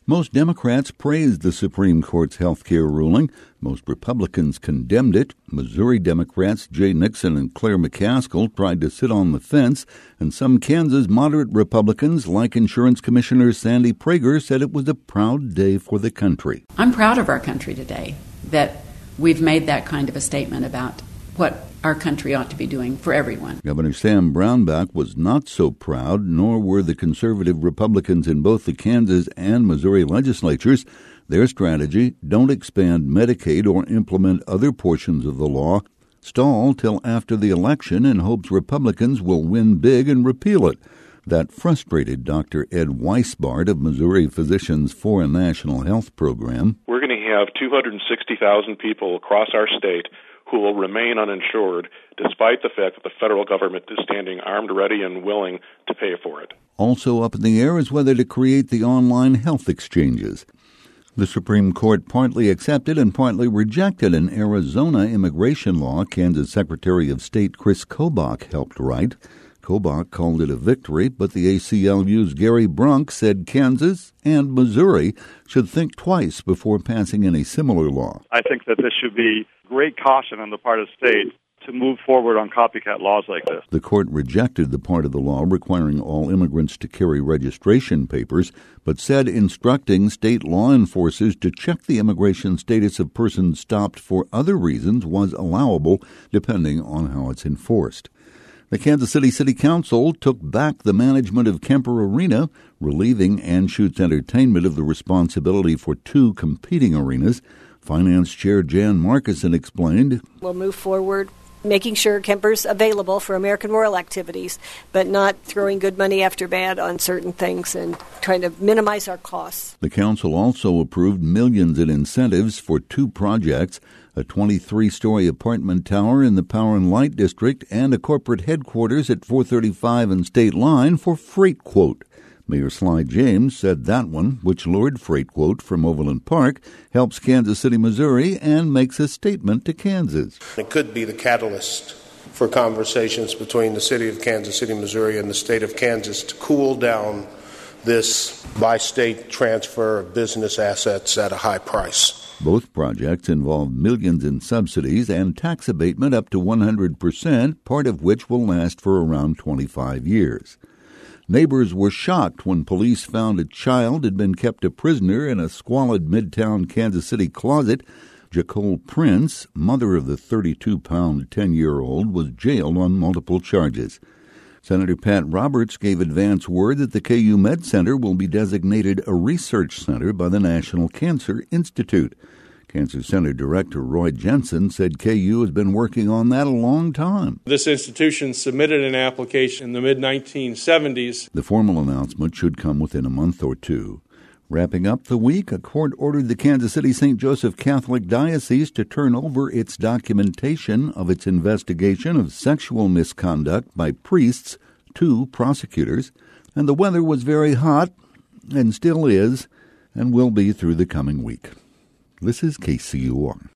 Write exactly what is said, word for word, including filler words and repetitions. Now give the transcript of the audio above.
Most Democrats praised the Supreme Court's health care ruling. Most Republicans condemned it. Missouri Democrats Jay Nixon and Claire McCaskill tried to sit on the fence, and some Kansas moderate Republicans, like Insurance Commissioner Sandy Prager, said it was a proud day for the country. I'm proud of our country today, that we've made that kind of a statement about what our country ought to be doing for everyone. Governor Sam Brownback was not so proud, nor were the conservative Republicans in both the Kansas and Missouri legislatures. Their strategy: don't expand Medicaid or implement other portions of the law. Stall till after the election in hopes Republicans will win big and repeal it. That frustrated Doctor Ed Weisbart of Missouri Physicians for a National Health Program. We're going to have two hundred sixty thousand people across our state who will remain uninsured despite the fact that the federal government is standing armed, ready, and willing to pay for it. Also up in the air is whether to create the online health exchanges. The Supreme Court partly accepted and partly rejected an Arizona immigration law Kansas Secretary of State Chris Kobach helped write. Kobach called it a victory, but the A C L U's Gary Brunk said Kansas and Missouri should think twice before passing any similar law. I think that this should be great caution on the part of states to move forward on copycat laws like this. The court rejected the part of the law requiring all immigrants to carry registration papers, but said instructing state law enforcers to check the immigration status of persons stopped for other reasons was allowable, depending on how it's enforced. The Kansas City City Council took back the management of Kemper Arena, relieving Anschutz Entertainment of the responsibility for two competing arenas. Finance Chair Jan Markison explained, "We'll move forward making sure Kemper's available for American Royal activities, but not throwing good money after bad on certain things and trying to minimize our costs." The council also approved millions in incentives for two projects, a twenty-three-story apartment tower in the Power and Light District and a corporate headquarters at four thirty-five and State Line for Freight Quote. Mayor Sly James said that one, which lured Freight Quote from Overland Park, helps Kansas City, Missouri, and makes a statement to Kansas. It could be the catalyst for conversations between the city of Kansas City, Missouri, and the state of Kansas to cool down this bi-state transfer of business assets at a high price. Both projects involve millions in subsidies and tax abatement up to one hundred percent, part of which will last for around twenty-five years. Neighbors were shocked when police found a child had been kept a prisoner in a squalid Midtown Kansas City closet. Jacole Prince, mother of the thirty-two pound ten-year-old, was jailed on multiple charges. Senator Pat Roberts gave advance word that the K U Med Center will be designated a research center by the National Cancer Institute. Cancer Center Director Roy Jensen said K U has been working on that a long time. This institution submitted an application in the mid nineteen seventies. The formal announcement should come within a month or two. Wrapping up the week, a court ordered the Kansas City Saint Joseph Catholic Diocese to turn over its documentation of its investigation of sexual misconduct by priests to prosecutors. And the weather was very hot, and still is, and will be through the coming week. This is K C U R.